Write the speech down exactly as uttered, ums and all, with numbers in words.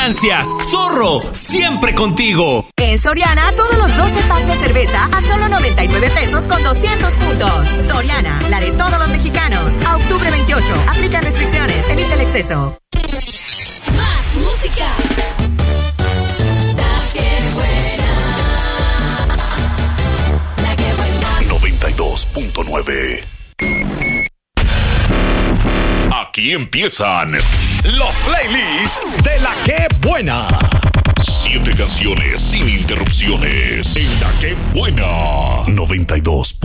ganancias. Zorro, siempre contigo. En Soriana, todos los doce packs de cerveza a solo noventa y nueve pesos con doscientos puntos. Soriana, la de todos los mexicanos. A octubre veintiocho. Aplican restricciones. Evita el exceso. Más música. La que buena. La que buena. noventa y dos punto nueve. Aquí empiezan los playlists de La Que Buena. Siete canciones sin interrupciones. En La Que Buena. noventa y dos.